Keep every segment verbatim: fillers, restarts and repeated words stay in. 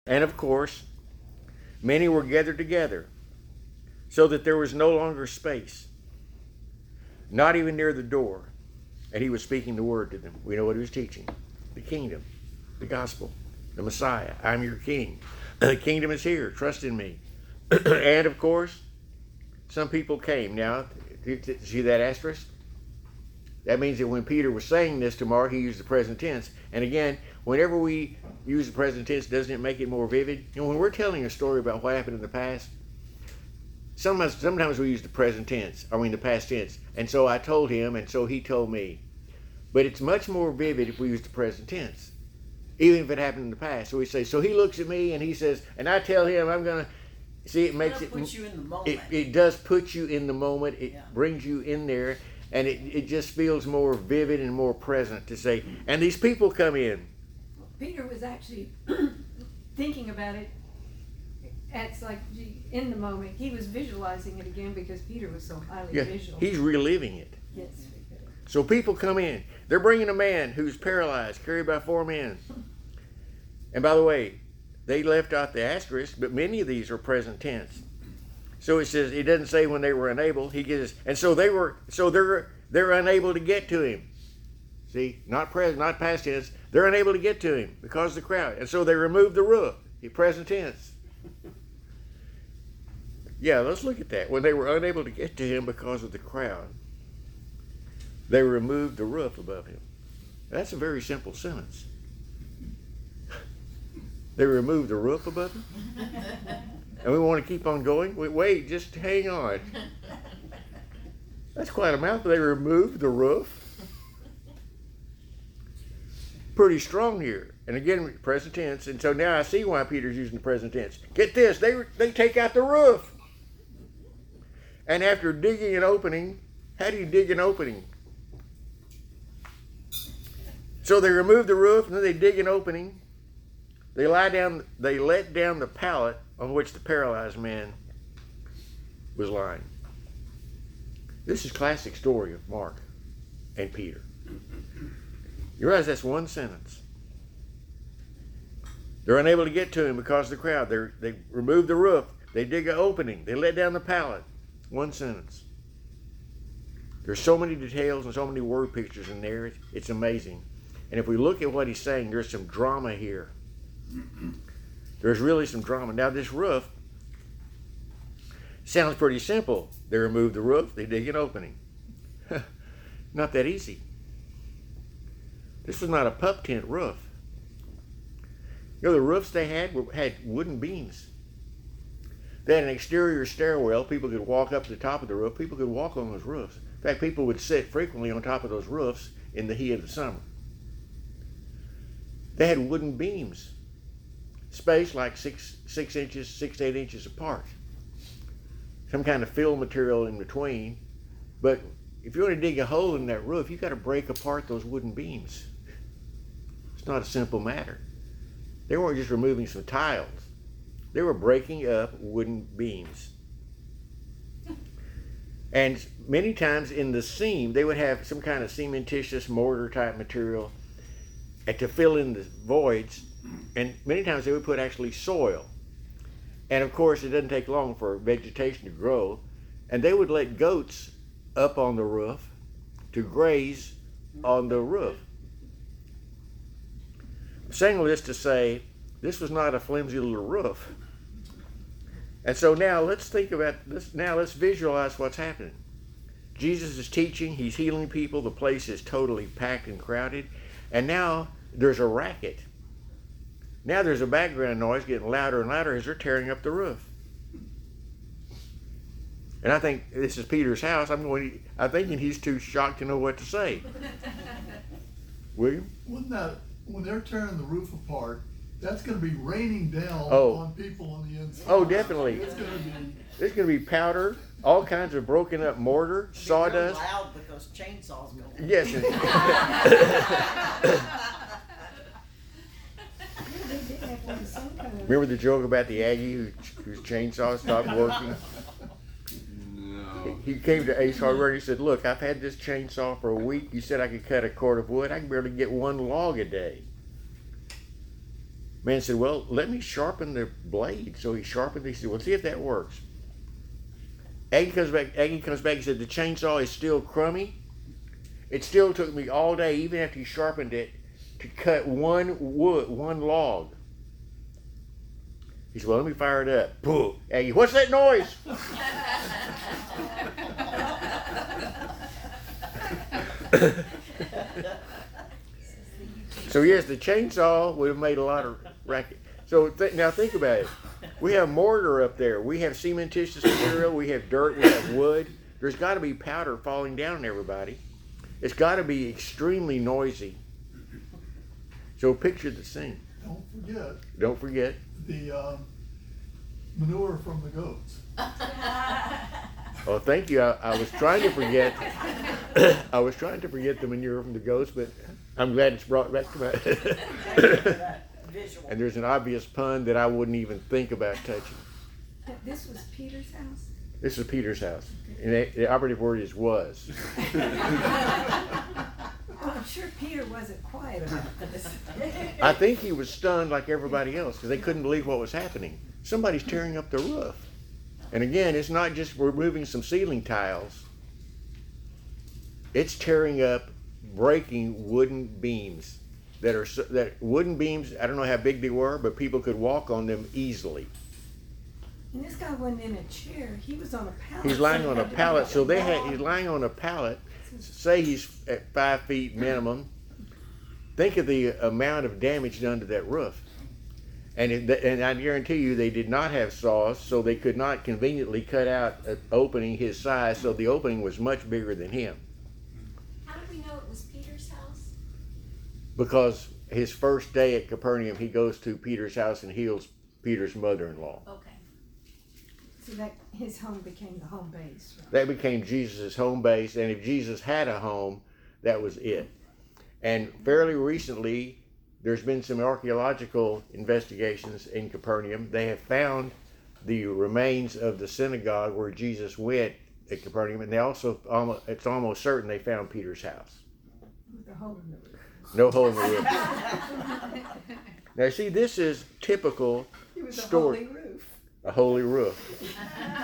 And of course, many were gathered together, so that there was no longer space, not even near the door. And he was speaking the word to them. We know what he was teaching: the kingdom, the gospel, the Messiah. I'm your king. The kingdom is here. Trust in me. And of course, some people came. Now, see that asterisk? That means that when Peter was saying this to Mark, he used the present tense. And again, whenever we use the present tense, doesn't it make it more vivid? You know, when we're telling a story about what happened in the past, sometimes, sometimes we use the present tense, I mean the past tense. And so I told him, and so he told me. But it's much more vivid if we use the present tense, even if it happened in the past. So we say, so he looks at me and he says, and I tell him I'm going to, see, it makes it, puts you in the moment. It, it does put you in the moment. It Yeah. brings you in there. And it, it just feels more vivid and more present to say, and these people come in. Peter was actually thinking about it. It's like in the moment. He was visualizing it again because Peter was so highly Yeah, visual. he's reliving it. Yes. So people come in. They're bringing a man who's paralyzed, carried by four men. And by the way, they left out the asterisk, but many of these are present tense. So it says, it doesn't say when they were unable. He gives, and so they were, so they're they're unable to get to him. See, not present, not past tense. They're unable to get to him because of the crowd, and so they removed the roof. The present tense. Yeah, let's look at that. When they were unable to get to him because of the crowd, they removed the roof above him. That's a very simple sentence. They removed the roof above him. And we want to keep on going? Wait, wait, just hang on. That's quite a mouthful. They removed the roof. Pretty strong here. And again, present tense. And so now I see why Peter's using the present tense. Get this, they, they take out the roof. And after digging an opening, how do you dig an opening? So they remove the roof, and then they dig an opening. They lie down, they let down the pallet on which the paralyzed man was lying. This is a classic story of Mark and Peter. You realize that's one sentence. They're unable to get to him because of the crowd. They're, they remove the roof. They dig an opening. They let down the pallet. One sentence. There's so many details and so many word pictures in there. It's, it's amazing. And if we look at what he's saying, there's some drama here. There's really some drama. Now this roof sounds pretty simple. They remove the roof, they dig an opening. Not that easy. This was not a pup tent roof. You know, the roofs they had were, had wooden beams. They had an exterior stairwell. People could walk up to the top of the roof. People could walk on those roofs. In fact, people would sit frequently on top of those roofs in the heat of the summer. They had wooden beams, spaced like six, six inches, six to eight inches apart. Some kind of fill material in between. But if you want to dig a hole in that roof, you've got to break apart those wooden beams. It's not a simple matter. They weren't just removing some tiles. They were breaking up wooden beams. And many times in the seam, they would have some kind of cementitious mortar type material and to fill in the voids. And many times they would put actually soil. And of course, it doesn't take long for vegetation to grow. And they would let goats up on the roof to graze on the roof. I'm saying all this to say, this was not a flimsy little roof. And so now let's think about this. Now let's visualize what's happening. Jesus is teaching, he's healing people, the place is totally packed and crowded. And now there's a racket. Now there's a background noise getting louder and louder as they're tearing up the roof. And I think this is Peter's house. I'm going. I'm thinking he's too shocked to know what to say. William? Wouldn't that, when they're tearing the roof apart, that's going to be raining down Oh. on people on the inside. Oh, definitely. It's going to be. There's going to be powder, all kinds of broken up mortar, Be sawdust. real loud because chainsaws going. Yes. Remember the joke about the Aggie who, whose chainsaw stopped working? No. He came to Ace Hardware and he said, look, I've had this chainsaw for a week. You said I could cut a cord of wood. I can barely get one log a day. Man said, well, let me sharpen the blade. So he sharpened it. He said, well, see if that works. Aggie comes back, Aggie comes back and said, the chainsaw is still crummy. It still took me all day, even after he sharpened it, to cut one wood, one log. He said, well, let me fire it up. Pooh. Aggie, what's that noise? So yes, the chainsaw would have made a lot of racket. So th- now think about it. We have mortar up there. We have cementitious material. We have dirt. We have wood. There's got to be powder falling down on everybody. It's got to be extremely noisy. So picture the scene. Don't forget Don't forget. the um, manure from the goats. Oh, thank you. I, I was trying to forget. I was trying to forget the manure from the goats, but I'm glad it's brought back to my. Thank you for that visual. And there's an obvious pun that I wouldn't even think about touching. This was Peter's house? This is Peter's house. And the, the operative word is was. Oh, I'm sure Peter wasn't quiet about this. I think he was stunned like everybody else because they couldn't believe what was happening. Somebody's tearing up the roof. And again, it's not just removing some ceiling tiles. It's tearing up, breaking wooden beams that are so- that wooden beams. I don't know how big they were, but people could walk on them easily. And this guy wasn't in a chair. He was on a pallet. He's lying on a pallet, so they had. He's lying on a pallet. Say he's at five feet minimum. Think of the amount of damage done to that roof. And it, and I guarantee you, they did not have saws, so they could not conveniently cut out an opening his size. So the opening was much bigger than him. How do we know it was Peter's house? Because his first day at Capernaum, he goes to Peter's house and heals Peter's mother-in-law. Okay. So that his home became the home base. Right? That became Jesus' home base, and if Jesus had a home, that was it. And fairly recently, there's been some archaeological investigations in Capernaum. They have found the remains of the synagogue where Jesus went at Capernaum, and they also, almost, it's almost certain they found Peter's house. With a hole in the roof. No hole in the roof. Now see, this is typical It was a story. holy roof. A holy roof.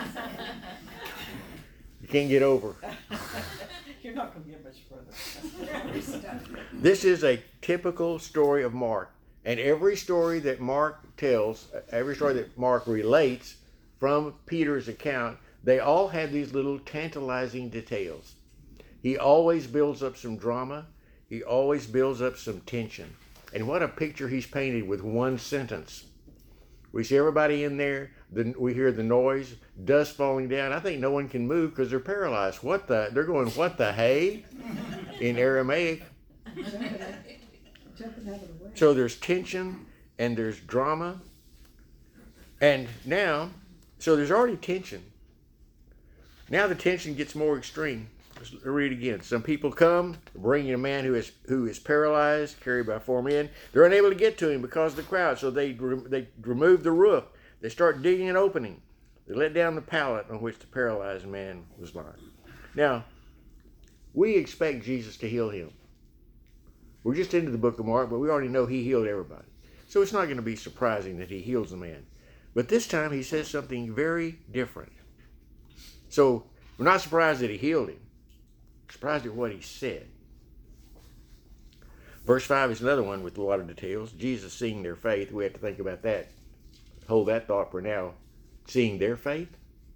You can't get over. You're not going to get much further. This is a typical story of Mark. And every story that Mark tells, every story that Mark relates from Peter's account, they all have these little tantalizing details. He always builds up some drama. He always builds up some tension. And what a picture he's painted with one sentence. We see everybody in there. The, we hear the noise, dust falling down. I think no one can move because they're paralyzed. What the? They're going, what the hey? In Aramaic. Jumping out of the way. So there's tension and there's drama. And now, so there's already tension. Now the tension gets more extreme. Let's read again. Some people come, bringing a man who is who is paralyzed, carried by four men. They're unable to get to him because of the crowd, so they they remove the roof. They start digging an opening. They let down the pallet on which the paralyzed man was lying. Now, we expect Jesus to heal him. We're just into the book of Mark, but we already know he healed everybody. So it's not going to be surprising that he heals the man. But this time he says something very different. So we're not surprised that he healed him. We're surprised at what he said. Verse five is another one with a lot of details. Jesus seeing their faith. We have to think about that. Hold that thought for now. Seeing their faith?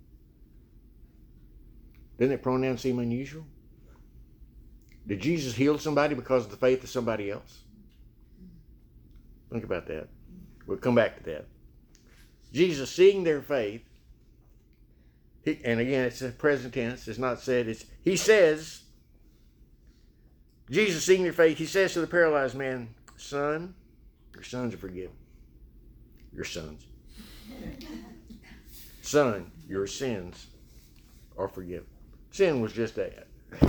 Doesn't that pronoun seem unusual? Did Jesus heal somebody because of the faith of somebody else? Think about that. We'll come back to that. Jesus seeing their faith, he, and again, it's a present tense. It's not said. It's he says, Jesus seeing their faith, he says to the paralyzed man, son, your sons are forgiven. Your sons. Son, your sins are forgiven. Sin was just that.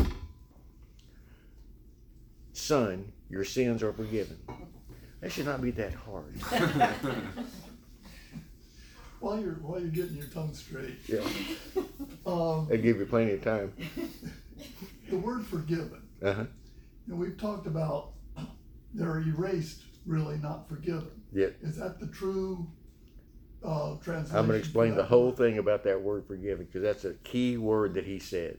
Son, your sins are forgiven. That should not be that hard. While you're while you're getting your tongue straight, Yeah, um, that'll give you plenty of time. the word forgiven. Uh-huh. You know, we've talked about they're erased really not forgiven. Yeah. Is that the true uh, translation? I'm going to for explain that the whole word? thing about that word forgiven, because that's a key word that he said.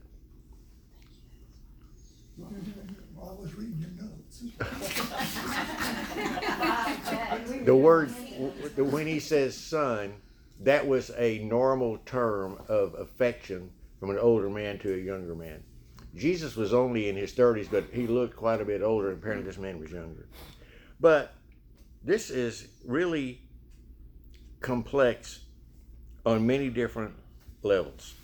Well, I was reading your notes. The word, when he says son, that was a normal term of affection from an older man to a younger man. Jesus was only in his thirties, but he looked quite a bit older, and apparently this man was younger. But this is really complex on many different levels.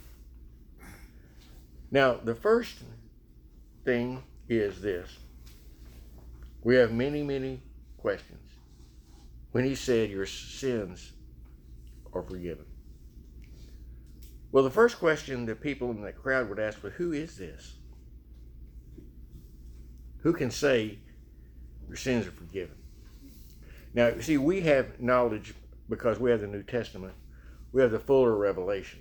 Now, the first thing is this. We have many, many questions. When he said, your sins are forgiven. Well, the first question that people in that crowd would ask was, who is this? Who can say your sins are forgiven? Now, see, we have knowledge because we have the New Testament. We have the fuller revelation.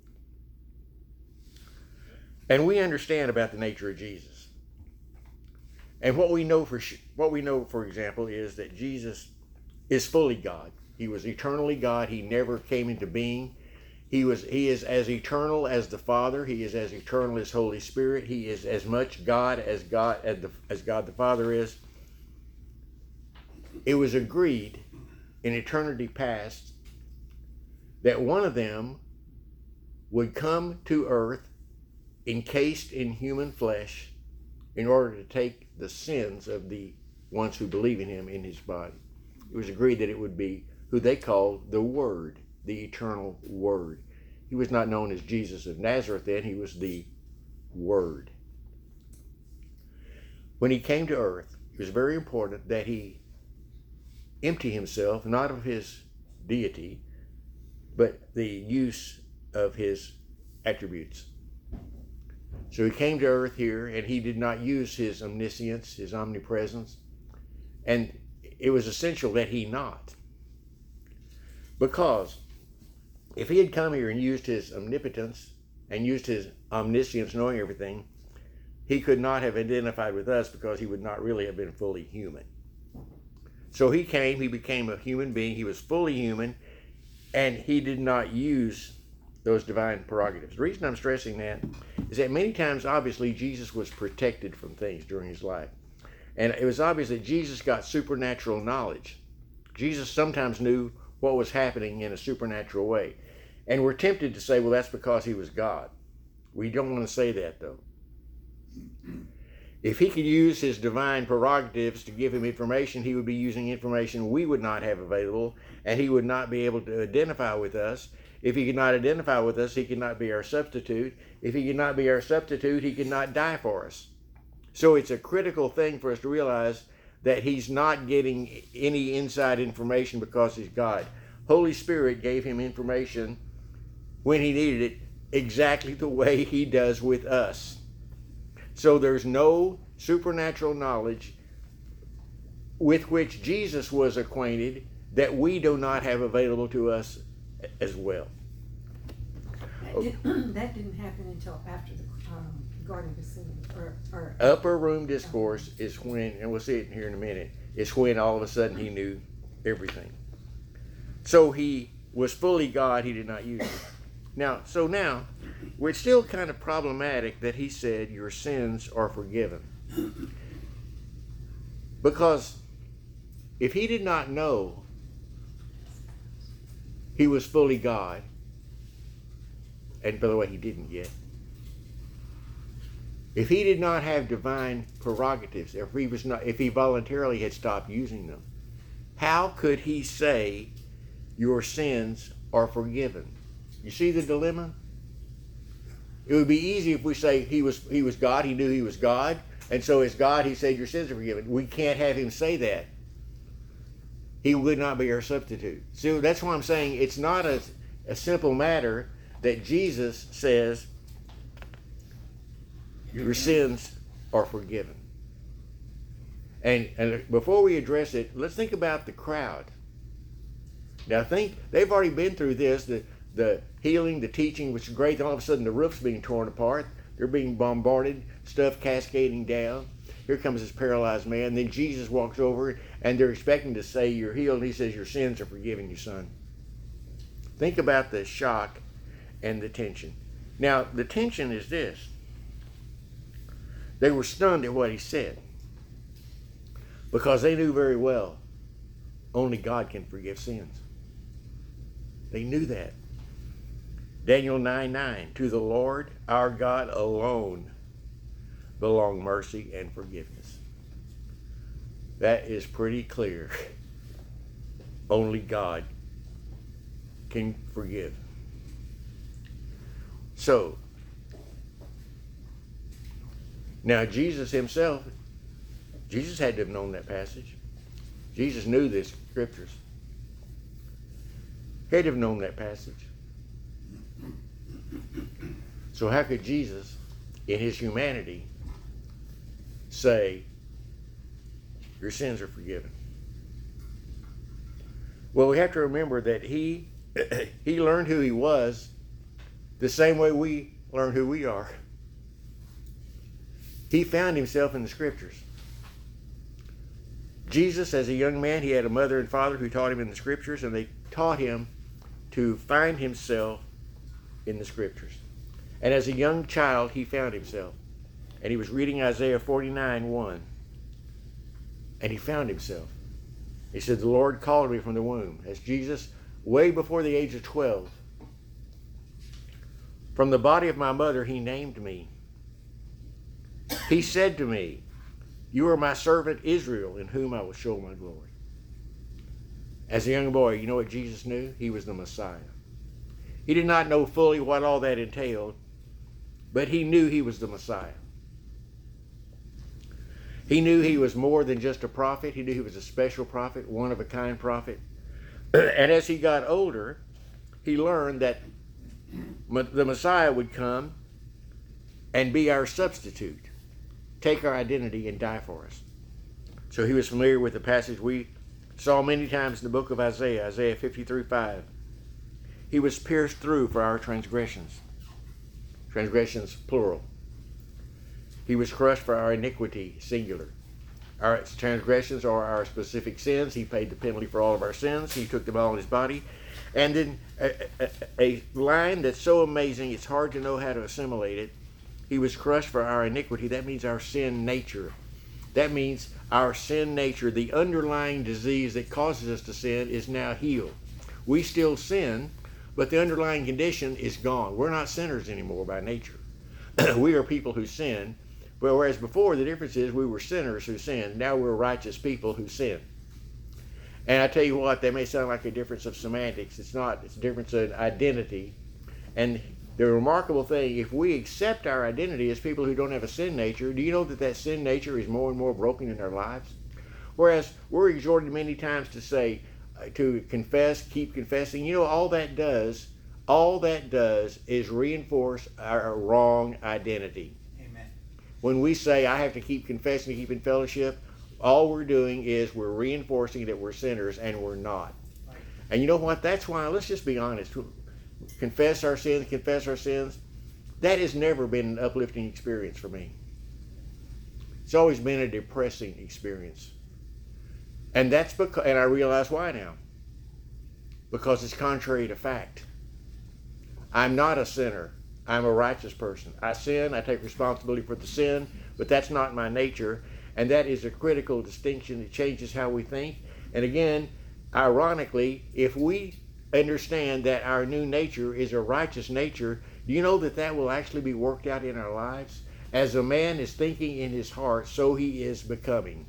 And we understand about the nature of Jesus. And what we know for what we know, for example, is that Jesus is fully God. He was eternally God. He never came into being. He was. He is as eternal as the Father. He is as eternal as Holy Spirit. He is as much God as God as, the, as God the Father is. It was agreed in eternity past that one of them would come to earth encased in human flesh in order to take the sins of the ones who believe in him in his body. It was agreed that it would be who they called the Word, the eternal Word. He was not known as Jesus of Nazareth then, he was the Word. When he came to earth, it was very important that he empty himself, not of his deity, but the use of his attributes. So he came to earth here, and he did not use his omniscience, his omnipresence, and it was essential that he not. Because if he had come here and used his omnipotence and used his omniscience, knowing everything, he could not have identified with us because he would not really have been fully human. So he came, he became a human being, he was fully human, and he did not use those divine prerogatives. The reason I'm stressing that is that many times, obviously, Jesus was protected from things during his life. And it was obvious that Jesus got supernatural knowledge. Jesus sometimes knew what was happening in a supernatural way. And we're tempted to say, well, that's because he was God. We don't want to say that, though. If he could use his divine prerogatives to give him information, he would be using information we would not have available, and he would not be able to identify with us. If he could not identify with us, he could not be our substitute. If he could not be our substitute, he could not die for us. So it's a critical thing for us to realize that he's not getting any inside information because he's God. Holy Spirit gave him information when he needed it, exactly the way he does with us. So there's no supernatural knowledge with which Jesus was acquainted that we do not have available to us as well. That, did, that didn't happen until after the um, Garden of Gethsemane. Or, or, Upper room discourse is when, and we'll see it here in a minute, is when all of a sudden he knew everything. So he was fully God, he did not use it. Now, so now, it's still kind of problematic that he said, your sins are forgiven. Because if he did not know he was fully God, and by the way, he didn't yet. If he did not have divine prerogatives, if he was not, if he voluntarily had stopped using them, how could he say, your sins are forgiven? You see the dilemma? It would be easy if we say he was he was God, he knew he was God, and so as God he said your sins are forgiven. We can't have him say that. He would not be our substitute. So that's why I'm saying it's not a, a simple matter that Jesus says your sins are forgiven. And, and before we address it, let's think about the crowd. Now think, they've already been through this, the, the healing, the teaching, which is great. All of a sudden the roof's being torn apart. They're being bombarded, stuff cascading down. Here comes this paralyzed man. Then Jesus walks over, and they're expecting to say, you're healed. And he says, your sins are forgiven you, son. Think about the shock and the tension. Now, the tension is this. They were stunned at what he said because they knew very well only God can forgive sins. They knew that. Daniel nine nine, to the Lord our God alone belong mercy and forgiveness. That is pretty clear. Only God can forgive. So, now Jesus himself, Jesus had to have known that passage. Jesus knew the scriptures. He had to have known that passage. So how could Jesus, in his humanity, say, your sins are forgiven? Well, we have to remember that he he learned who he was the same way we learn who we are. He found himself in the scriptures. Jesus, as a young man, he had a mother and father who taught him in the scriptures, and they taught him to find himself in the scriptures. And as a young child, he found himself. And he was reading Isaiah forty-nine one. And he found himself. He said, the Lord called me from the womb. As Jesus, way before the age of twelve, from the body of my mother, he named me. He said to me, you are my servant Israel, in whom I will show my glory. As a young boy, you know what Jesus knew? He was the Messiah. He did not know fully what all that entailed, but he knew he was the Messiah. He knew he was more than just a prophet. He knew he was a special prophet, one-of-a-kind prophet. And as he got older, he learned that the Messiah would come and be our substitute, take our identity and die for us. So he was familiar with the passage we saw many times in the book of Isaiah, Isaiah fifty-three five. He was pierced through for our transgressions. Transgressions, plural. He was crushed for our iniquity, singular. Our transgressions are our specific sins. He paid the penalty for all of our sins. He took them all in his body. And then a, a, a line that's so amazing, it's hard to know how to assimilate it. He was crushed for our iniquity. That means our sin nature. That means our sin nature, the underlying disease that causes us to sin, is now healed. We still sin, but the underlying condition is gone. We're not sinners anymore by nature. We are people who sin. But whereas before, the difference is we were sinners who sinned. Now we're righteous people who sin. And I tell you what, that may sound like a difference of semantics. It's not. It's a difference of identity. And the remarkable thing, if we accept our identity as people who don't have a sin nature, do you know that that sin nature is more and more broken in our lives? Whereas we're exhorted many times to say, uh, to confess, keep confessing. You know, all that does, all that does is reinforce our wrong identity. When we say, I have to keep confessing to keep in fellowship, all we're doing is we're reinforcing that we're sinners, and we're not. Right. And you know what? That's why, let's just be honest. Confess our sins, confess our sins. That has never been an uplifting experience for me. It's always been a depressing experience. And that's because, and I realize why now. Because it's contrary to fact. I'm not a sinner. I'm a righteous person. I sin, I take responsibility for the sin, but that's not my nature, and that is a critical distinction. It changes how we think. And again, ironically, if we understand that our new nature is a righteous nature, do you know that that will actually be worked out in our lives? As a man is thinking in his heart, so he is becoming.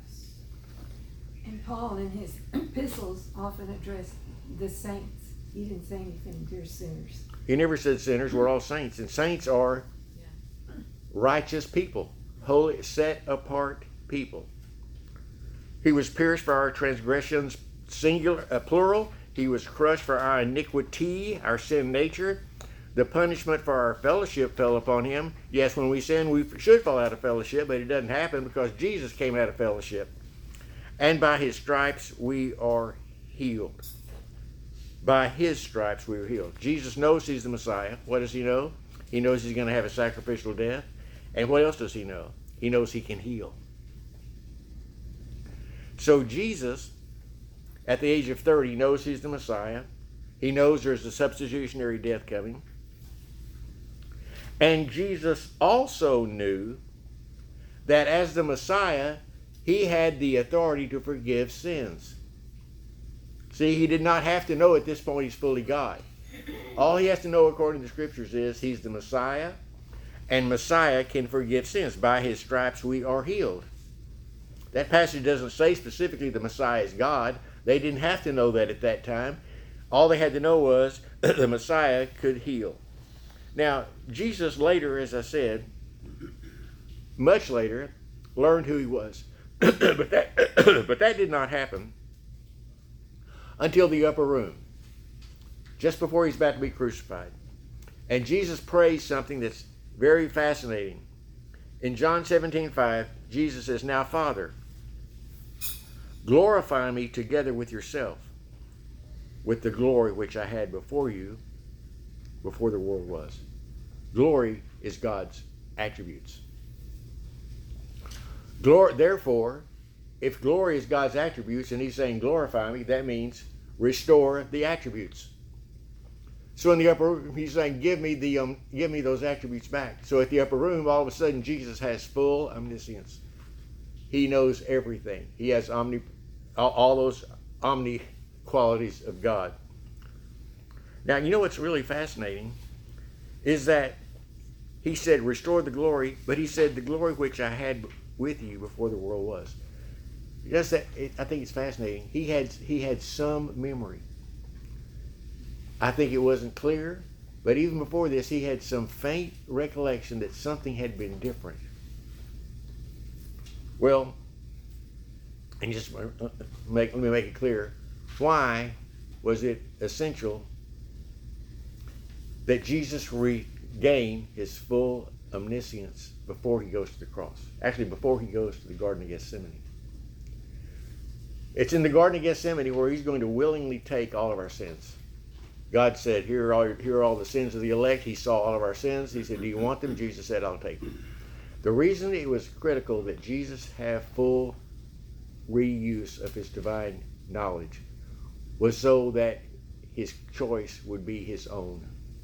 And Paul in his epistles often addressed the saints. He didn't say anything, dear sinners. He never said sinners, we're all saints. And saints are righteous people, holy, set apart people. He was pierced for our transgressions, singular, uh, plural. He was crushed for our iniquity, our sin nature. The punishment for our fellowship fell upon him. Yes, when we sin, we should fall out of fellowship, but it doesn't happen because Jesus came out of fellowship. And by his stripes we are healed. By his stripes we were healed. Jesus knows he's the Messiah. What does he know? He knows he's going to have a sacrificial death. And what else does he know? He knows he can heal. So Jesus, at the age of thirty, knows he's the Messiah. He knows there's a substitutionary death coming. And Jesus also knew that as the Messiah, he had the authority to forgive sins. See, he did not have to know at this point he's fully God. All he has to know according to the scriptures is he's the Messiah, and Messiah can forgive sins. By his stripes we are healed. That passage doesn't say specifically the Messiah is God. They didn't have to know that at that time. All they had to know was the Messiah could heal. Now, Jesus later, as I said, much later, learned who he was. but that but that did not happen until the upper room, just before he's about to be crucified. And Jesus prays something that's very fascinating. In John seventeen five, Jesus says, "Now, Father, glorify me together with yourself, with the glory which I had before you, before the world was." Glory is God's attributes. Glory, therefore, if glory is God's attributes and he's saying glorify me, that means restore the attributes. So in the upper room, he's saying give me the um, give me those attributes back. So at the upper room, all of a sudden Jesus has full omniscience. He knows everything. He has omni, all, all those omni qualities of God. Now, you know what's really fascinating is that he said, restore the glory, but he said, the glory which I had with you before the world was. Just that, it, I think it's fascinating. He had, he had some memory. I think it wasn't clear, but even before this, he had some faint recollection that something had been different. Well, and just make, let me make it clear. Why was it essential that Jesus regain his full omniscience before he goes to the cross? Actually, before he goes to the Garden of Gethsemane. It's in the Garden of Gethsemane where he's going to willingly take all of our sins. God said, here are all, here are all the sins of the elect. He saw all of our sins. He said, do you want them? Jesus said, I'll take them. The reason it was critical that Jesus have full reuse of his divine knowledge was so that his choice would be his own.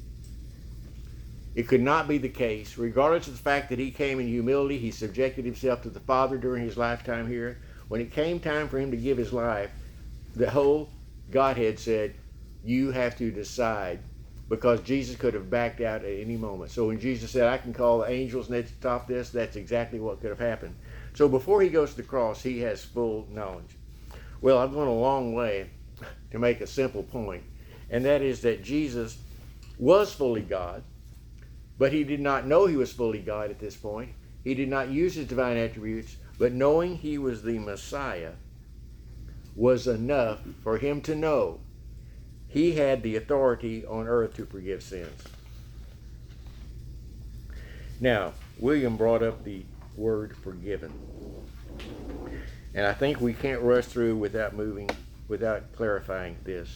It could not be the case, regardless of the fact that he came in humility, he subjected himself to the Father during his lifetime here. When it came time for him to give his life, the whole Godhead said, you have to decide, because Jesus could have backed out at any moment. So when Jesus said, I can call the angels and they'd stop this, that's exactly what could have happened. So before he goes to the cross, he has full knowledge. Well, I've gone a long way to make a simple point, and that is that Jesus was fully God, but he did not know he was fully God at this point. He did not use his divine attributes, but knowing he was the Messiah was enough for him to know he had the authority on earth to forgive sins. Now, William brought up the word forgiven. And I think we can't rush through without moving, without clarifying this.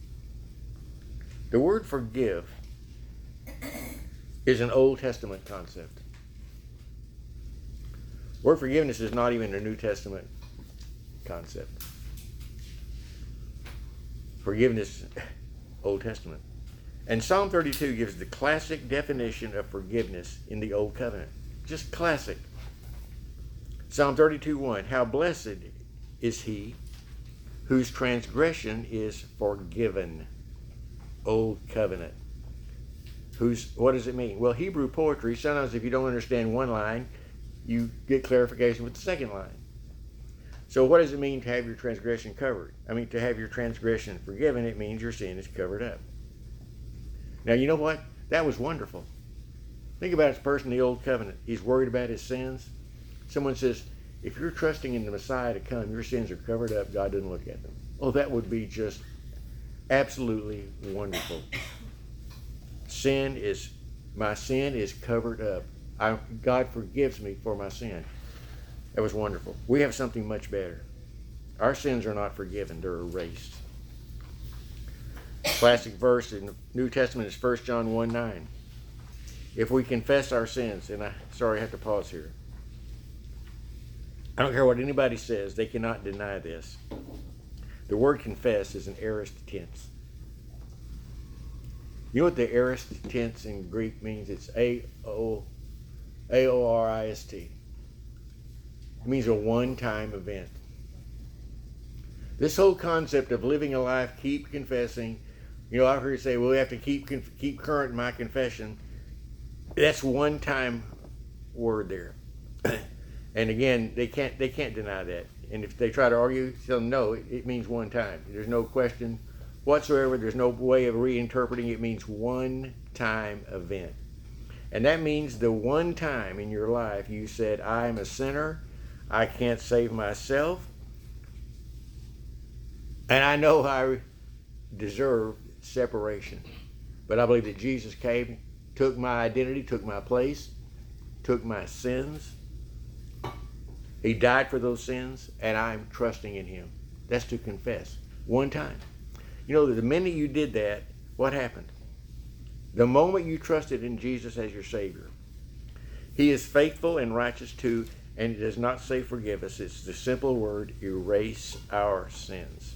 The word forgive is an Old Testament concept. Word forgiveness is not even a New Testament concept. Forgiveness, Old Testament. And Psalm thirty-two gives the classic definition of forgiveness in the Old Covenant. Just classic. Psalm thirty-two one, how blessed is he whose transgression is forgiven. Old Covenant. Who's, what does it mean? Well, Hebrew poetry, sometimes if you don't understand one line, you get clarification with the second line. So what does it mean to have your transgression covered? I mean, to have your transgression forgiven, it means your sin is covered up. Now, you know what? That was wonderful. Think about this person in the Old Covenant. He's worried about his sins. Someone says, if you're trusting in the Messiah to come, your sins are covered up, God doesn't look at them. Oh, that would be just absolutely wonderful. Sin is, my sin is covered up. I, God forgives me for my sin. That was wonderful. We have something much better. Our sins are not forgiven, they're erased. Classic verse in the New Testament is First John one nine. If we confess our sins, and I sorry I have to pause here. I don't care what anybody says, they cannot deny this. The word confess is an aorist tense. You know what the aorist tense in Greek means? It's A O A O R I S T. It means a one-time event. This whole concept of living a life, keep confessing, you know, I've heard you say, well, we have to keep keep current in my confession. That's one time word there. And again, they can't they can't deny that. And if they try to argue, tell them no, it, it means one time. There's no question whatsoever. There's no way of reinterpreting it. It means one time event. And that means the one time in your life you said, I am a sinner, I can't save myself, and I know I deserve separation. But I believe that Jesus came, took my identity, took my place, took my sins. He died for those sins, and I'm trusting in him. That's to confess. One time. You know, the minute you did that, what happened? The moment you trusted in Jesus as your Savior, he is faithful and righteous too, and it does not say forgive us. It's the simple word, erase our sins.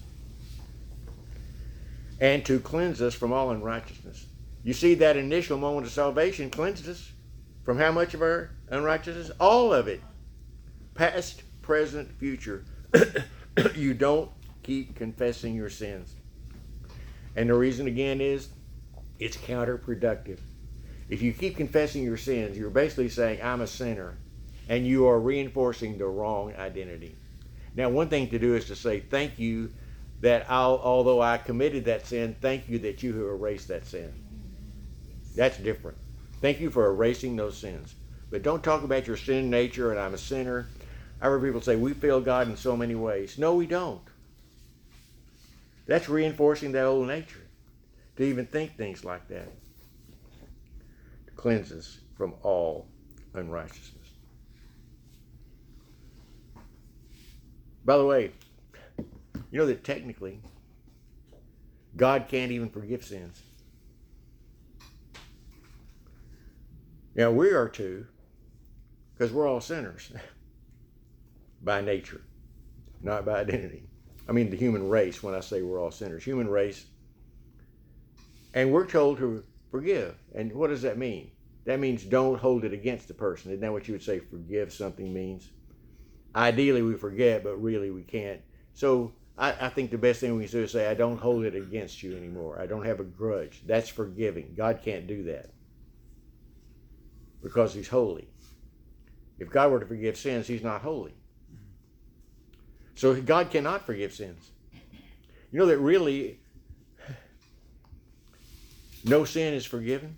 And to cleanse us from all unrighteousness. You see, that initial moment of salvation cleansed us from how much of our unrighteousness? All of it. Past, present, future. You don't keep confessing your sins. And the reason again is, it's counterproductive. If you keep confessing your sins, you're basically saying, I'm a sinner, and you are reinforcing the wrong identity. Now, one thing to do is to say, thank you that I'll, although I committed that sin, thank you that you have erased that sin. That's different. Thank you for erasing those sins. But don't talk about your sin nature and I'm a sinner. I heard people say, we fail God in so many ways. No, we don't. That's reinforcing that old nature. To even think things like that. To cleanse us from all unrighteousness. By the way, you know that technically, God can't even forgive sins. Now we are too, because we're all sinners by nature, not by identity. I mean the human race when I say we're all sinners. Human race. And we're told to forgive. And what does that mean? That means don't hold it against the person. Isn't that what you would say forgive something means? Ideally we forget, but really we can't. So I, I think the best thing we can do is say, I don't hold it against you anymore. I don't have a grudge. That's forgiving. God can't do that. Because he's holy. If God were to forgive sins, he's not holy. So God cannot forgive sins. You know that really no sin is forgiven?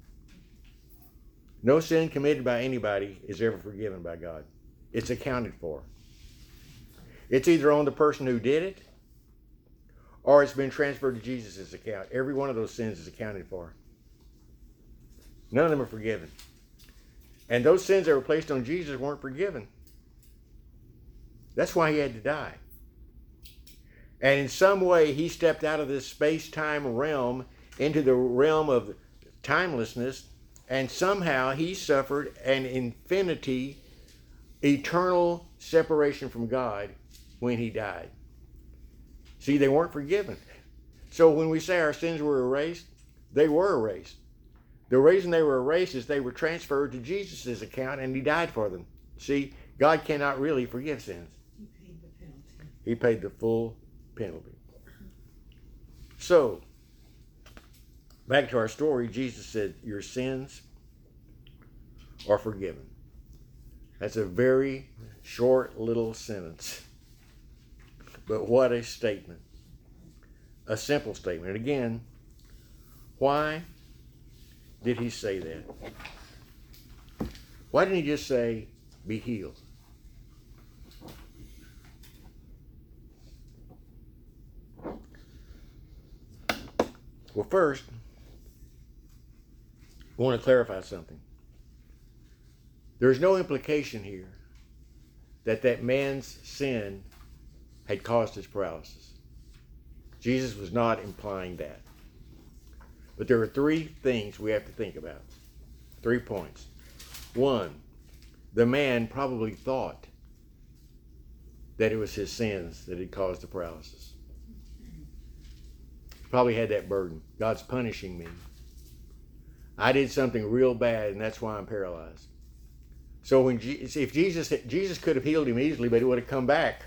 No sin committed by anybody is ever forgiven by God. It's accounted for. It's either on the person who did it or it's been transferred to Jesus' account. Every one of those sins is accounted for. None of them are forgiven. And those sins that were placed on Jesus weren't forgiven. That's why he had to die. And in some way, he stepped out of this space-time realm into the realm of timelessness, and somehow he suffered an infinity, eternal separation from God when he died. See, they weren't forgiven. So when we say our sins were erased, they were erased. The reason they were erased is they were transferred to Jesus' account and he died for them. See, God cannot really forgive sins. He paid the penalty. He paid the full penalty. So, back to our story, Jesus said, your sins are forgiven. That's a very short little sentence. But what a statement. A simple statement. And again, why did he say that? Why didn't he just say, be healed? Well, first, I want to clarify something. There's no implication here that that man's sin had caused his paralysis. Jesus was not implying that. But there are three things we have to think about. Three points. One, the man probably thought that it was his sins that had caused the paralysis. Probably had that burden. God's punishing me. I did something real bad, and that's why I'm paralyzed. So when Je- if Jesus Jesus could have healed him easily, but he would have come back.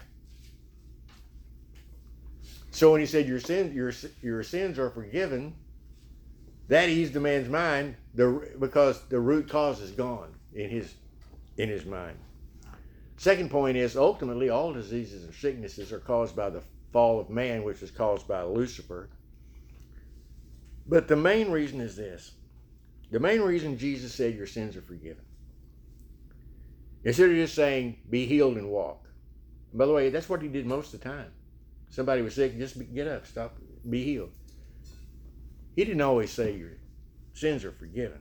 So when he said your sins your your sins are forgiven, that eased the man's mind, the because the root cause is gone in his in his mind. Second point is ultimately all diseases and sicknesses are caused by the fall of man, which was caused by Lucifer. But the main reason is this. The main reason Jesus said your sins are forgiven. Instead of just saying, be healed and walk. And by the way, that's what he did most of the time. Somebody was sick, just get up, stop, be healed. He didn't always say your sins are forgiven.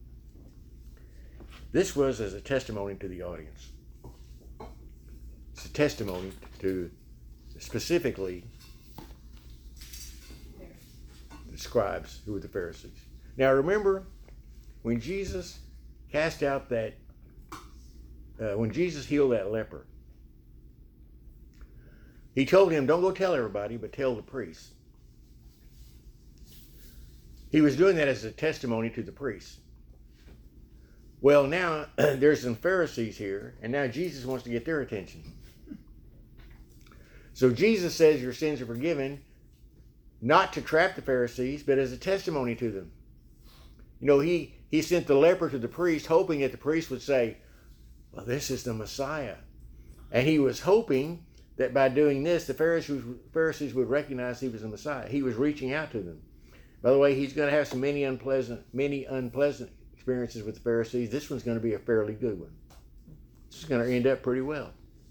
This was as a testimony to the audience. It's a testimony to specifically the scribes who were the Pharisees. Now remember, when Jesus cast out that, uh, when Jesus healed that leper, he told him, don't go tell everybody, but tell the priests. He was doing that as a testimony to the priests. Well, now there's some Pharisees here, and now Jesus wants to get their attention. So Jesus says your sins are forgiven, not to trap the Pharisees, but as a testimony to them. You know, he, he sent the leper to the priest, hoping that the priest would say, well, this is the Messiah. And he was hoping that by doing this, the Pharisees, Pharisees would recognize he was the Messiah. He was reaching out to them. By the way, he's going to have some many unpleasant, many unpleasant experiences with the Pharisees. This one's going to be a fairly good one. This is going to end up pretty well.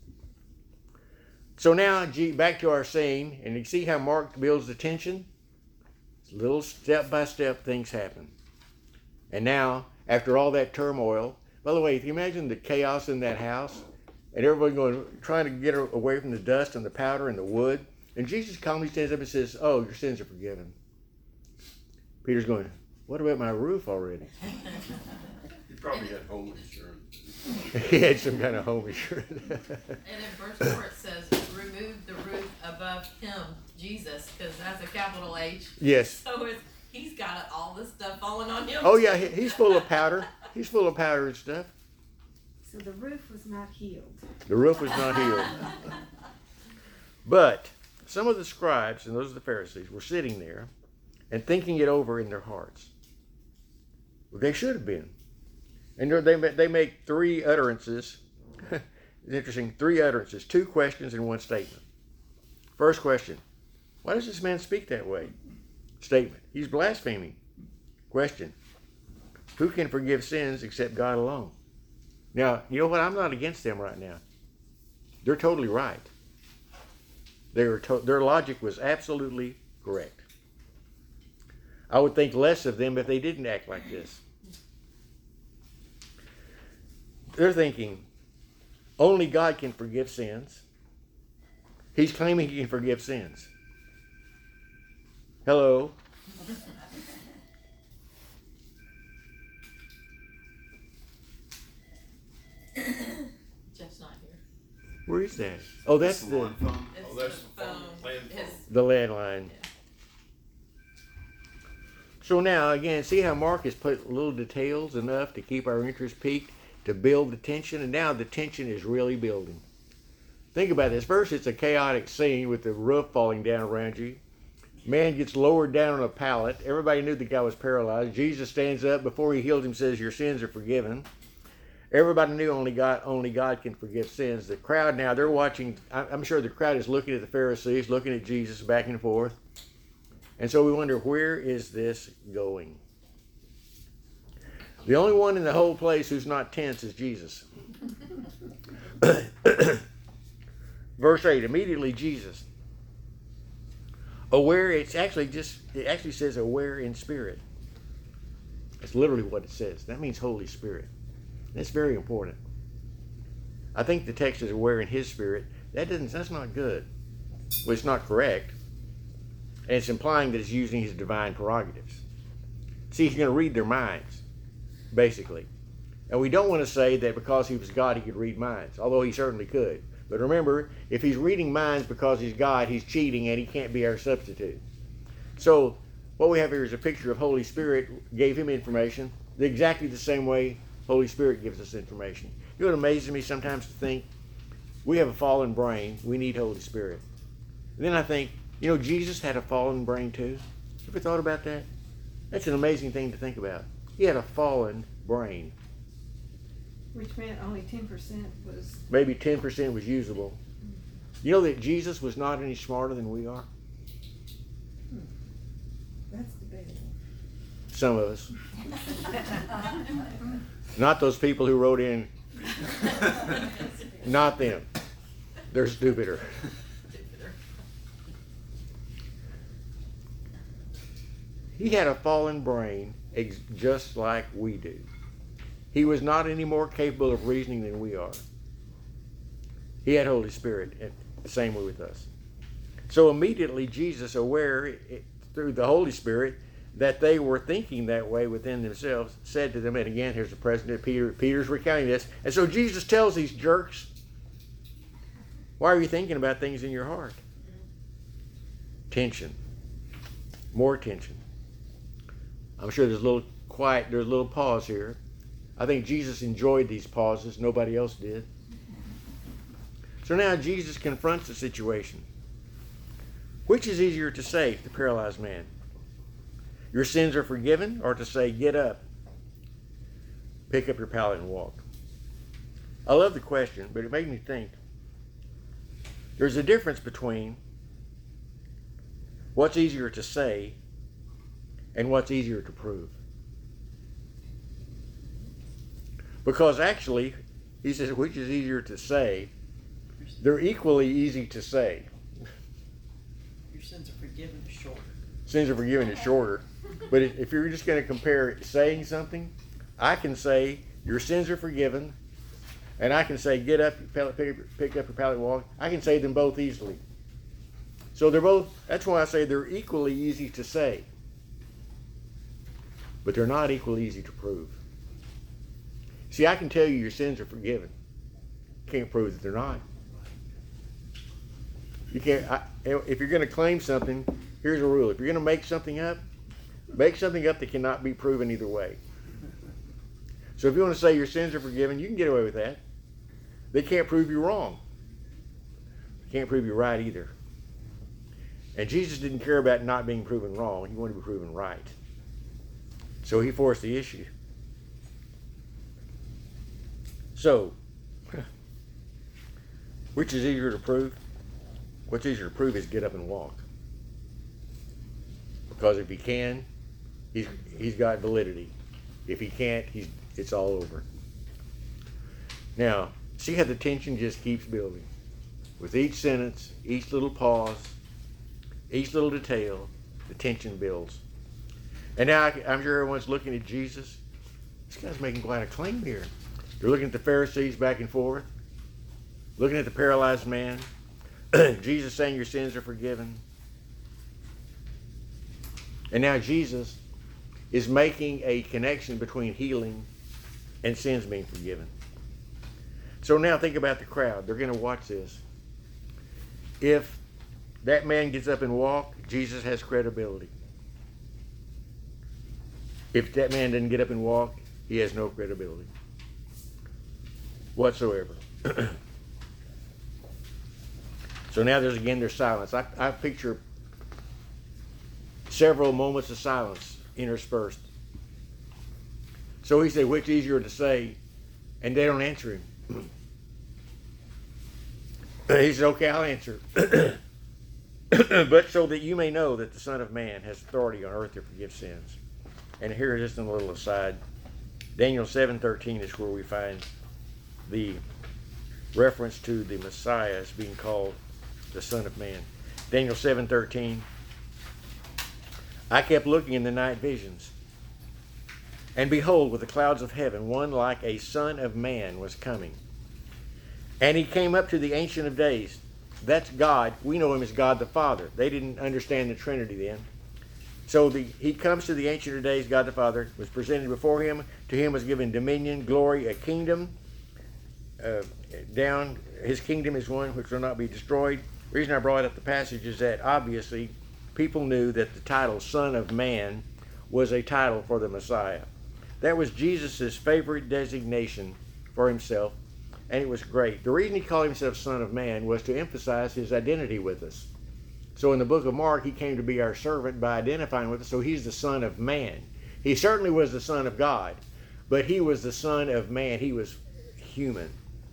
So now, back to our scene, and you see how Mark builds the tension? Little step-by-step things happen. And now, after all that turmoil, by the way, if you imagine the chaos in that house, and everybody going, trying to get away from the dust and the powder and the wood, and Jesus calmly stands up and says, oh, your sins are forgiven. Peter's going, what about my roof already? He probably had home insurance. He had some kind of home insurance. And in verse four it says, remove the roof above him, Jesus, because that's a capital H. Yes. So it's, he's got all this stuff falling on him. Oh yeah, he, he's full of powder. He's full of powder and stuff. So the roof was not healed. The roof was not healed. But some of the scribes, and those are the Pharisees, were sitting there and thinking it over in their hearts. They should have been. And they they make three utterances. It's interesting, three utterances, two questions and one statement. First question, why does this man speak that way? Statement, he's blaspheming. Question, who can forgive sins except God alone? Now, you know what? I'm not against them right now. They're totally right. They were to- their logic was absolutely correct. I would think less of them if they didn't act like this. They're thinking, only God can forgive sins. He's claiming he can forgive sins. Hello? Jeff's not here. Where is that? Oh, that's the the, line phone. It's Oh, that's the the phone. phone. Land phone. His- the landline. So now, again, see how Mark has put little details enough to keep our interest peaked, to build the tension, and now the tension is really building. Think about this. First, it's a chaotic scene with the roof falling down around you. Man gets lowered down on a pallet. Everybody knew the guy was paralyzed. Jesus stands up. Before he heals him, says, your sins are forgiven. Everybody knew only God, only God can forgive sins. The crowd now, they're watching. I'm sure the crowd is looking at the Pharisees, looking at Jesus back and forth. And so we wonder, where is this going? The only one in the whole place who's not tense is Jesus. Verse eight, immediately Jesus, aware, it's actually just, it actually says aware in spirit. That's literally what it says. That means Holy Spirit. That's very important. I think the text is aware in his spirit. That doesn't, that's not good. Well, it's not correct. And it's implying that it's using his divine prerogatives. See, he's going to read their minds, basically. And we don't want to say that because he was God, he could read minds, although he certainly could. But remember, if he's reading minds because he's God, he's cheating and he can't be our substitute. So what we have here is a picture of Holy Spirit gave him information exactly the same way Holy Spirit gives us information. You know what amazes me sometimes to think, we have a fallen brain, we need Holy Spirit. And then I think, you know, Jesus had a fallen brain too. Ever thought about that? That's an amazing thing to think about. He had a fallen brain. Which meant only ten percent was. Maybe ten percent was usable. You know that Jesus was not any smarter than we are? That's debatable. Some of us. Not those people who wrote in. Not them. They're stupider. He had a fallen brain ex- just like we do. He was not any more capable of reasoning than we are. He had Holy Spirit, and the same way with us. So immediately Jesus, aware it, through the Holy Spirit that they were thinking that way within themselves, said to them, and again, here's the president, Peter. Peter's recounting this. And so Jesus tells these jerks, why are you thinking about things in your heart? Tension. More tension. I'm sure there's a little quiet, there's a little pause here. I think Jesus enjoyed these pauses. Nobody else did. So now Jesus confronts the situation. Which is easier to say to the paralyzed man? Your sins are forgiven, or to say, get up, pick up your pallet and walk? I love the question, but it made me think. There's a difference between what's easier to say and what's easier to prove. Because actually, he says, which is easier to say? They're equally easy to say. Your sins are forgiven is shorter. Sins are forgiven is shorter. But if you're just going to compare saying something, I can say, your sins are forgiven, and I can say, get up, pick up your pallet and walk. I can say them both easily. So they're both, that's why I say they're equally easy to say. But they're not equally easy to prove. See, I can tell you your sins are forgiven. Can't prove that they're not. You can't. I, if you're going to claim something, here's a rule: if you're going to make something up, make something up that cannot be proven either way. So if you want to say your sins are forgiven, you can get away with that. They can't prove you wrong. They can't prove you right either. And Jesus didn't care about not being proven wrong. He wanted to be proven right. So he forced the issue. So, which is easier to prove? What's easier to prove is get up and walk. Because if he can, he's he's got validity. If he can't, he's it's all over. Now, see how the tension just keeps building. With each sentence, each little pause, each little detail, the tension builds. And now I, I'm sure everyone's looking at Jesus. This guy's making quite a claim here. They're looking at the Pharisees back and forth, looking at the paralyzed man. Jesus saying your sins are forgiven. And now Jesus is making a connection between healing and sins being forgiven. So now think about the crowd. They're going to watch this. If that man gets up and walks, Jesus has credibility. If that man doesn't get up and walk, he has no credibility whatsoever. So now there's again there's silence. I, I picture several moments of silence interspersed. So he said, which is easier to say? And they don't answer him. He said, okay, I'll answer. But so that you may know that the Son of Man has authority on earth to forgive sins. And here is just a little aside. Daniel seven thirteen is where we find the reference to the Messiah as being called the Son of Man. Daniel seven thirteen. I kept looking in the night visions, and behold, with the clouds of heaven, one like a son of man was coming. And he came up to the Ancient of Days. That's God. We know him as God the Father. They didn't understand the Trinity then. So the, he comes to the Ancient of Days, God the Father, was presented before him. To him was given dominion, glory, a kingdom, uh, down, his kingdom is one which will not be destroyed. The reason I brought up the passage is that obviously people knew that the title Son of Man was a title for the Messiah. That was Jesus' favorite designation for himself, and it was great. The reason he called himself Son of Man was to emphasize his identity with us. So in the book of Mark, he came to be our servant by identifying with us, so he's the Son of Man. He certainly was the Son of God, but he was the Son of Man. He was human.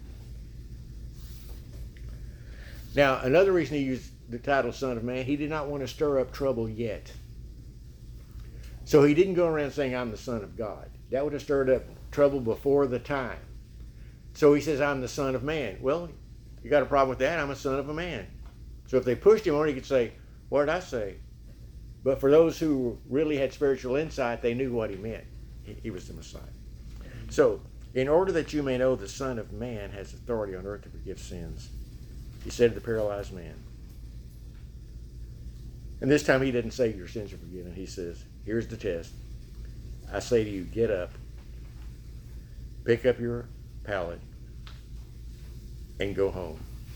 Now, another reason he used the title Son of Man, he did not want to stir up trouble yet. So he didn't go around saying, I'm the Son of God. That would have stirred up trouble before the time. So he says, I'm the Son of Man. Well, you got a problem with that? I'm a son of a man. So if they pushed him on, he could say, what did I say? But for those who really had spiritual insight, they knew what he meant. He, he was the Messiah. So, in order that you may know the Son of Man has authority on earth to forgive sins, he said to the paralyzed man. And this time he didn't say your sins are forgiven. He says, here's the test. I say to you, get up, pick up your pallet, and go home.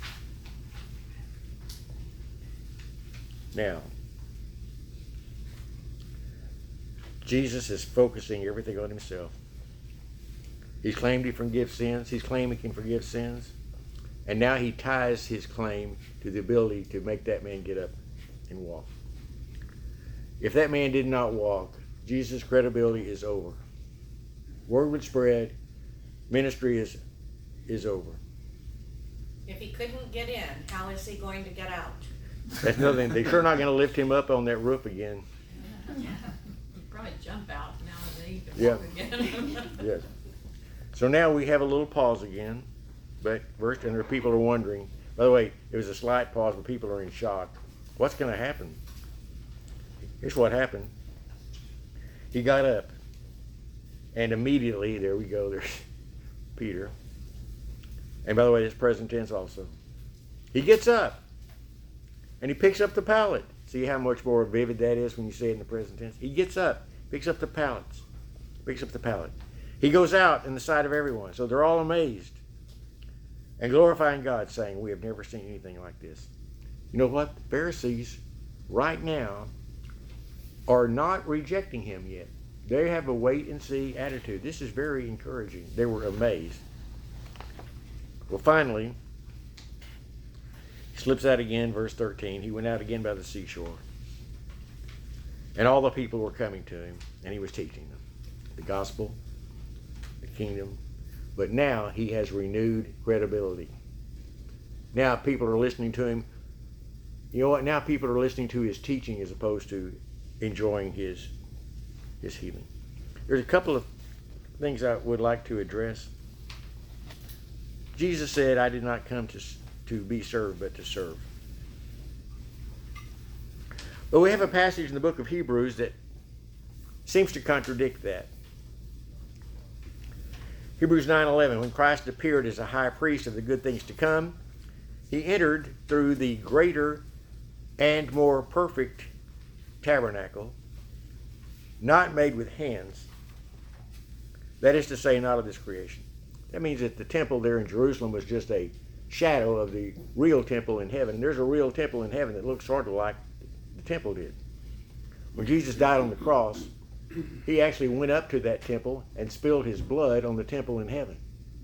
Now, Jesus is focusing everything on himself. He's claimed he forgives sins. He's claimed he can forgive sins. And now he ties his claim to the ability to make that man get up and walk. If that man did not walk, Jesus' credibility is over. Word would spread. Ministry is, is over. If he couldn't get in, how is he going to get out? That's another thing. They're sure not going to lift him up on that roof again. He'd probably jump out now and then he can Yeah. walk again. Yes. So now we have a little pause again. But first, and there are people are wondering. By the way, it was a slight pause, but people are in shock. What's going to happen? Here's what happened. He got up, and immediately, there we go, there's Peter. And by the way, it's present tense also. He gets up, and he picks up the pallet. See how much more vivid that is when you say it in the present tense? He gets up, picks up the pallets, picks up the pallet. He goes out in the sight of everyone, so they're all amazed. And glorifying God, saying, we have never seen anything like this. You know what? The Pharisees, right now, are not rejecting him yet. They have a wait-and-see attitude. This is very encouraging. They were amazed. Well, finally, he slips out again, verse thirteen. He went out again by the seashore. And all the people were coming to him, and he was teaching them the gospel, the kingdom. But now he has renewed credibility. Now people are listening to him. You know what? Now people are listening to his teaching as opposed to enjoying his, his healing. There's a couple of things I would like to address. Jesus said, I did not come to, to be served, but to serve. But we have a passage in the book of Hebrews that seems to contradict that. Hebrews nine eleven, when Christ appeared as a high priest of the good things to come, he entered through the greater and more perfect tabernacle, not made with hands. That is to say, not of this creation. That means that the temple there in Jerusalem was just a shadow of the real temple in heaven. There's a real temple in heaven that looks sort of like the temple did. When Jesus died on the cross, he actually went up to that temple and spilled his blood on the temple in heaven.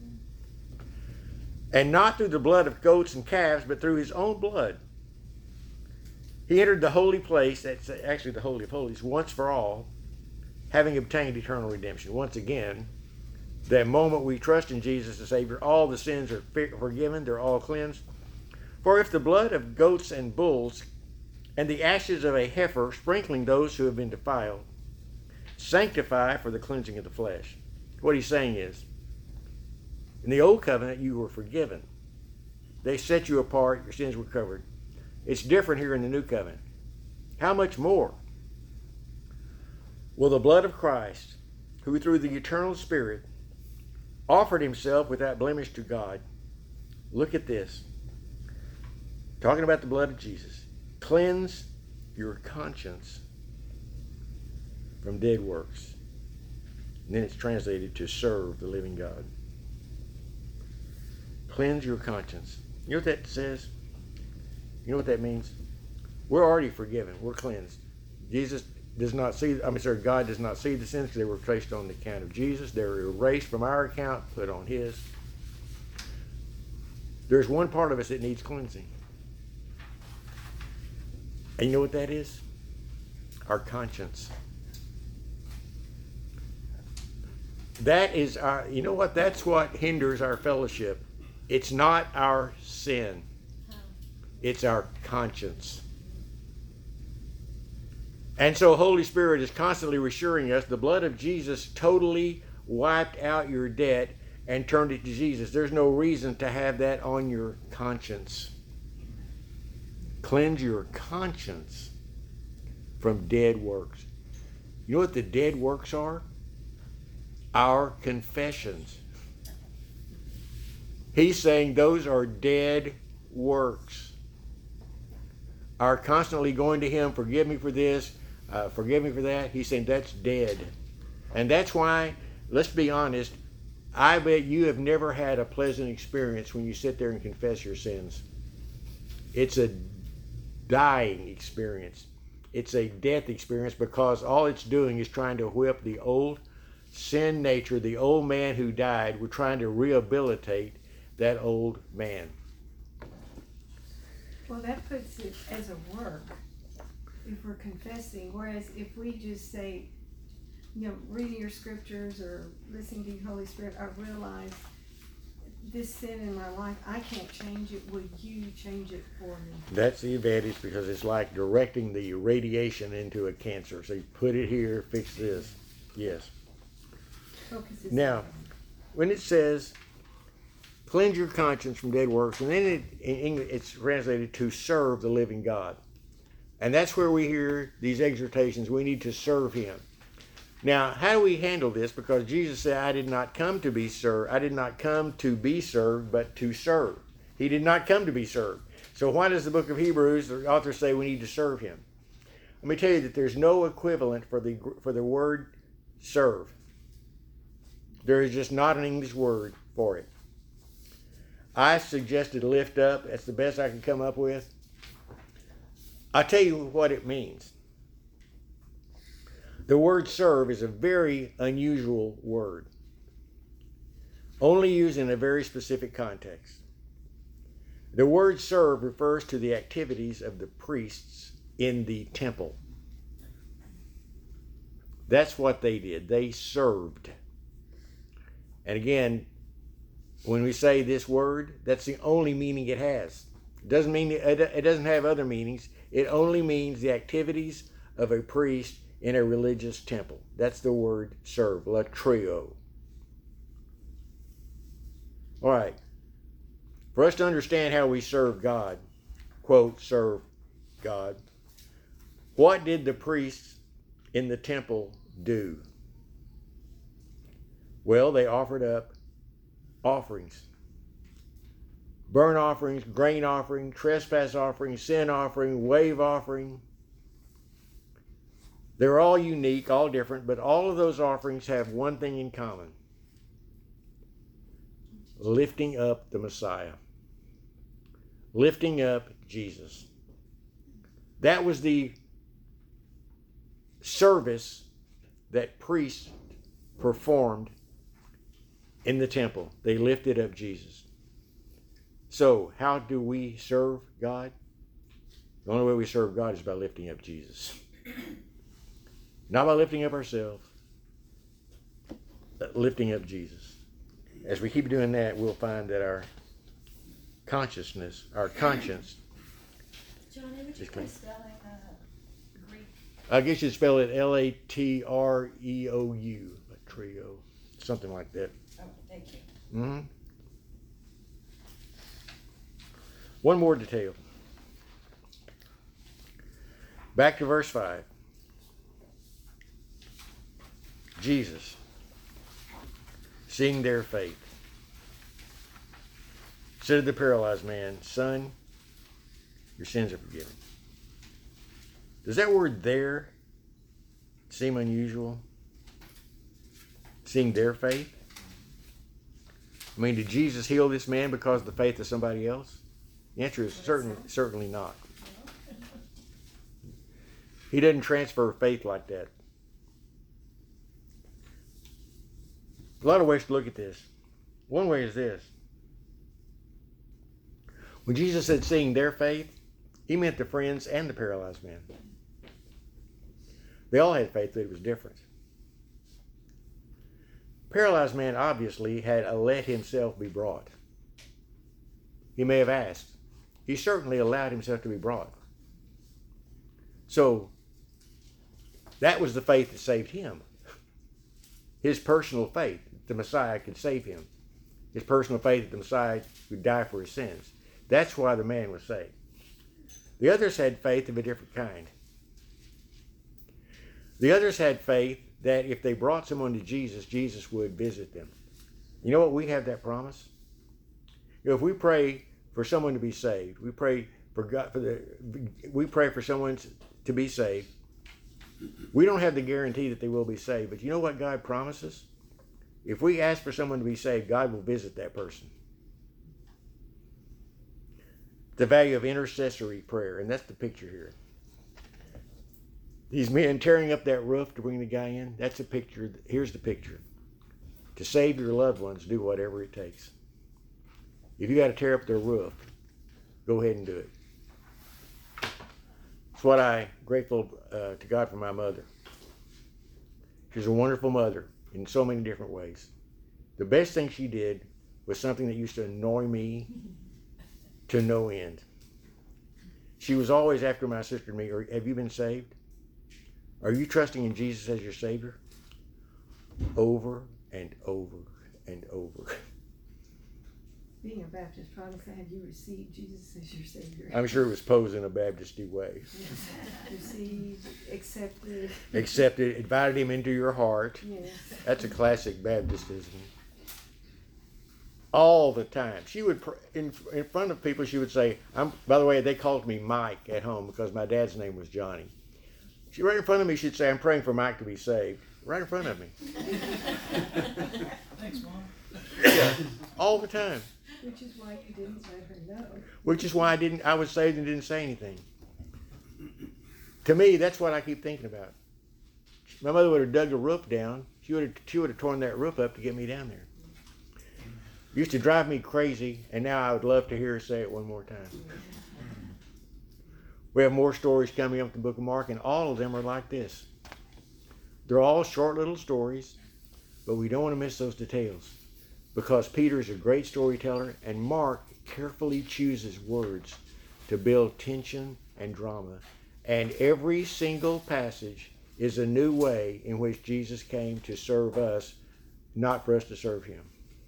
And not through the blood of goats and calves, but through his own blood. He entered the holy place, that's actually the Holy of Holies, once for all, having obtained eternal redemption. Once again, the moment we trust in Jesus as Savior, all the sins are forgiven, they're all cleansed. For if the blood of goats and bulls and the ashes of a heifer, sprinkling those who have been defiled, sanctify for the cleansing of the flesh. What he's saying is, in the old covenant, you were forgiven. They set you apart, your sins were covered. It's different here in the new covenant. How much more will the blood of Christ, who through the eternal Spirit offered himself without blemish to God, look at this, talking about the blood of Jesus, cleanse your conscience from dead works. And then it's translated to serve the living God. Cleanse your conscience. You know what that says? You know what that means? We're already forgiven. We're cleansed. Jesus does not see, I mean, sorry, God does not see the sins because they were placed on the account of Jesus. They were erased from our account, put on his. There's one part of us that needs cleansing. And you know what that is? Our conscience. That is our, you know what? That's what hinders our fellowship. It's not our sin. It's our conscience. And so Holy Spirit is constantly reassuring us the blood of Jesus totally wiped out your debt and turned it to Jesus. There's no reason to have that on your conscience. Cleanse your conscience from dead works. You know what the dead works are? Our confessions. He's saying those are dead works. Our constantly going to him, forgive me for this, uh, forgive me for that. He's saying that's dead. And that's why, let's be honest, I bet you have never had a pleasant experience when you sit there and confess your sins. It's a dying experience. It's a death experience because all it's doing is trying to whip the old sin nature, the old man who died. We're trying to rehabilitate that old man. Well, that puts it as a work if we're confessing, whereas if we just say, you know, reading your scriptures or listening to the Holy Spirit, I realize this sin in my life, I can't change it. Will you change it for me? That's the advantage because it's like directing the radiation into a cancer. So you put it here, fix this. Yes. Focus is Now, on- when it says, cleanse your conscience from dead works, and then it, in English it's translated to serve the living God. And that's where we hear these exhortations. We need to serve him. Now, how do we handle this? Because Jesus said, I did not come to be served. I did not come to be served, but to serve. He did not come to be served. So why does the book of Hebrews, the author, say we need to serve him? Let me tell you that there's no equivalent for the for the word serve. There is just not an English word for it. I suggested lift up. That's the best I can come up with. I'll tell you what it means. The word serve is a very unusual word, only used in a very specific context. The word serve refers to the activities of the priests in the temple. That's what they did. They served. And again, when we say this word, that's the only meaning it has. It doesn't mean it doesn't have other meanings. It only means the activities of a priest in a religious temple. That's the word serve, latrio. All right. For us to understand how we serve God, quote, serve God, what did the priests in the temple do? Well, they offered up offerings. Burnt offerings, grain offering, trespass offering, sin offering, wave offering. They're all unique, all different, but all of those offerings have one thing in common. Lifting up the Messiah. Lifting up Jesus. That was the service that priests performed in the temple. They lifted up Jesus. So, how do we serve God? The only way we serve God is by lifting up Jesus. Not by lifting up ourselves, but lifting up Jesus. As we keep doing that, we'll find that our consciousness, our conscience, Johnny, would you Just clean. please spell it, uh, Greek? I guess you'd spell it L A T R E O U, a trio, something like that. Oh, thank you. Mm-hmm. One more detail. Back to verse five. Jesus, seeing their faith, said to the paralyzed man, son, your sins are forgiven. Does that word there seem unusual? Seeing their faith? I mean, did Jesus heal this man because of the faith of somebody else? The answer is certainly, certainly not. He didn't transfer faith like that. A lot of ways to look at this. One way is this. When Jesus said seeing their faith, he meant the friends and the paralyzed man. They all had faith, but it was different. Paralyzed man obviously had a let himself be brought. He may have asked. He certainly allowed himself to be brought. So, that was the faith that saved him. His personal faith that the Messiah could save him. His personal faith that the Messiah would die for his sins. That's why the man was saved. The others had faith of a different kind. The others had faith that if they brought someone to Jesus, Jesus would visit them. You know what? We have that promise. You know, if we pray for someone to be saved, we pray for God, for the, we pray for someone to be saved. We don't have the guarantee that they will be saved, but you know what God promises? If we ask for someone to be saved, God will visit that person. The value of intercessory prayer, and that's the picture here. These men tearing up that roof to bring the guy in, that's a picture. Here's the picture. To save your loved ones, do whatever it takes. If you got to tear up their roof, go ahead and do it. That's what I'm grateful uh, to God for my mother. She's a wonderful mother in so many different ways. The best thing she did was something that used to annoy me to no end. She was always after my sister and me, or have you been saved? Are you trusting in Jesus as your Savior? Over and over and over. Being a Baptist Protestant, have you received Jesus as your Savior? I'm sure it was posed in a Baptisty way. Yes. Received, accepted. Accepted, invited him into your heart. Yes. That's a classic Baptistism. All the time. She would, in, in front of people, she would say, I'm, by the way, they called me Mike at home because my dad's name was Johnny. She, right in front of me, she'd say, I'm praying for Mike to be saved. Right in front of me. Thanks, Mom. Yeah, all the time. Which is why you didn't let her know. Which is why I didn't. I was saved and didn't say anything. To me, that's what I keep thinking about. My mother would have dug the roof down. She would have. She would have torn that roof up to get me down there. It used to drive me crazy, and now I would love to hear her say it one more time. We have more stories coming up in the book of Mark, and all of them are like this. They're all short little stories, but we don't want to miss those details. Because Peter is a great storyteller, and Mark carefully chooses words to build tension and drama. And every single passage is a new way in which Jesus came to serve us, not for us to serve him.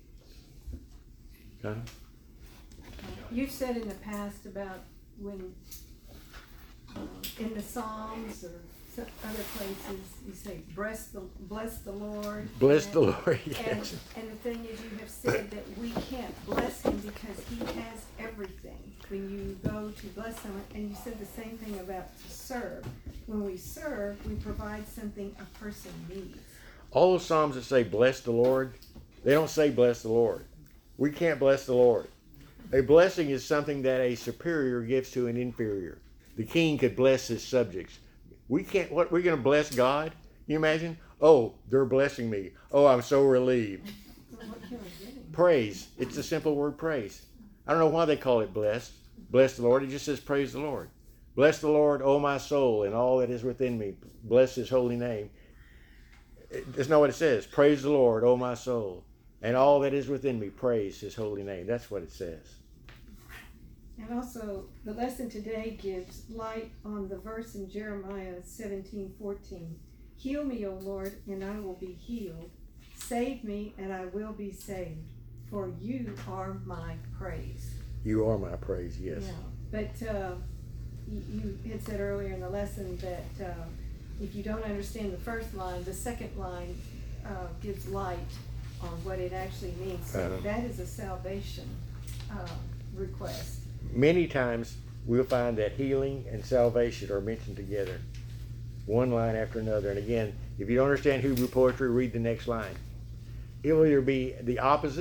Huh? You've said in the past about when uh, in the Psalms or some other places you say, bless the, bless the Lord. Bless and, the Lord, and, yes. and the thing is, you have said that we can't bless him because he has everything. When you go to bless someone, and you said the same thing about to serve. When we serve, we provide something a person needs. All those Psalms that say bless the Lord, they don't say bless the Lord. We can't bless the Lord. A blessing is something that a superior gives to an inferior. The king could bless his subjects. We can't, what, we're going to bless God? Can you imagine? Oh, they're blessing me. Oh, I'm so relieved. So what can we give him? Praise. It's a simple word, praise. I don't know why they call it blessed. Bless the Lord. It just says praise the Lord. Bless the Lord, O my soul, and all that is within me. Bless his holy name. That's not what it says. Praise the Lord, O my soul, and all that is within me. Praise his holy name. That's what it says. And also, the lesson today gives light on the verse in Jeremiah seventeen fourteen. Heal me, O Lord, and I will be healed. Save me, and I will be saved. For you are my praise. You are my praise, yes. Yeah. But uh, you, you had said earlier in the lesson that uh, if you don't understand the first line, the second line uh, gives light on what it actually means. So Uh-huh. that is a salvation uh, request. Many times we'll find that healing and salvation are mentioned together, one line after another. And again, if you don't understand Hebrew poetry, read the next line. It will either be the opposite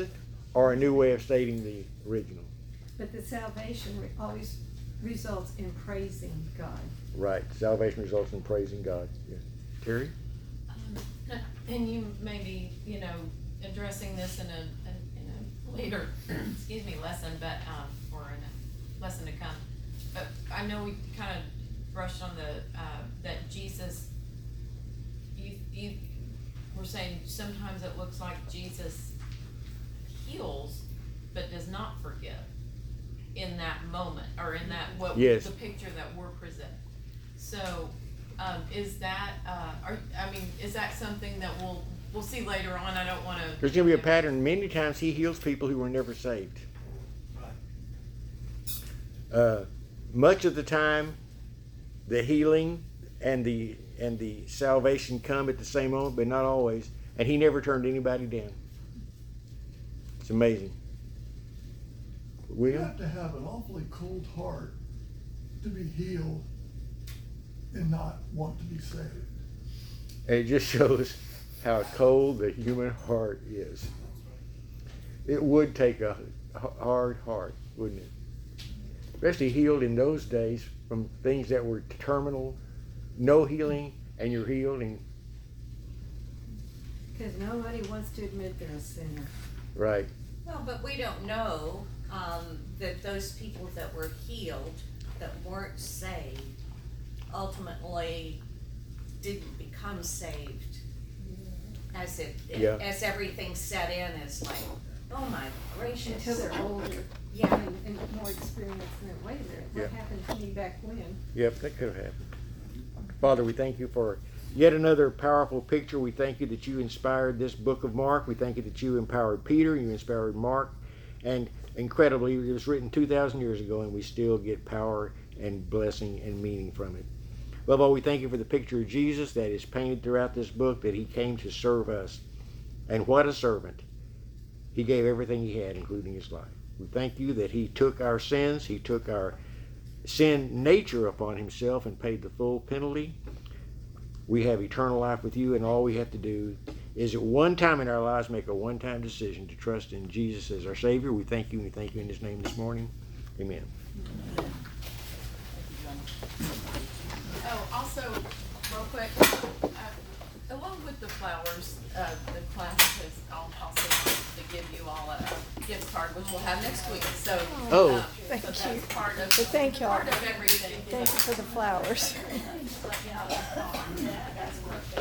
or a new way of stating the original. But the salvation re- always results in praising God. Right. Salvation results in praising God. Yeah. Terry? Um, and you may be, you know, addressing this in a, in a later, excuse me, lesson, but, um, or in a lesson to come. But I know we kind of brushed on the, uh, that Jesus, you, you were saying sometimes it looks like Jesus heals, but does not forgive in that moment, or in that, what, Yes. the picture that we're presenting. So, um, is that, uh, are, I mean, is that something that we'll, we'll see later on? I don't wanna. There's going to be a pattern. Many times he heals people who were never saved. Uh, much of the time, the healing and the and the salvation come at the same moment, but not always. And he never turned anybody down. It's amazing. You William? have to have an awfully cold heart to be healed and not want to be saved. And it just shows how cold the human heart is. It would take a h- hard heart, wouldn't it? Especially healed in those days from things that were terminal, no healing, and you're healed, and Because nobody wants to admit they're a sinner. right. Well, but we don't know, um, that those people that were healed, that weren't saved, ultimately didn't become saved. As it, Yeah. as everything set in, it's like, oh my gracious. Until they're older. Yeah. And, and more experienced, and then, wait a minute, what Yeah. happened to me back when? Yep, that could have happened. Father, we thank you for yet another powerful picture. We thank you that you inspired this book of Mark. We thank you that you empowered Peter, you inspired Mark, and incredibly, it was written two thousand years ago, and we still get power and blessing and meaning from it. Above all, we thank you for the picture of Jesus that is painted throughout this book, that he came to serve us. And what a servant. He gave everything he had, including his life. We thank you that he took our sins, he took our sin nature upon himself and paid the full penalty. We have eternal life with you, and all we have to do is at one time in our lives make a one-time decision to trust in Jesus as our Savior. We thank you, and we thank you in his name this morning. Amen. Oh, also, real quick, uh, along with the flowers, uh, the class has al- also to give you all a a gift card, which we'll have next week, so. Oh. um, Thank so you. that's part of, But thank y'all. part of everything. Thank you for the flowers. Yeah, that's all. Yeah, that's perfect.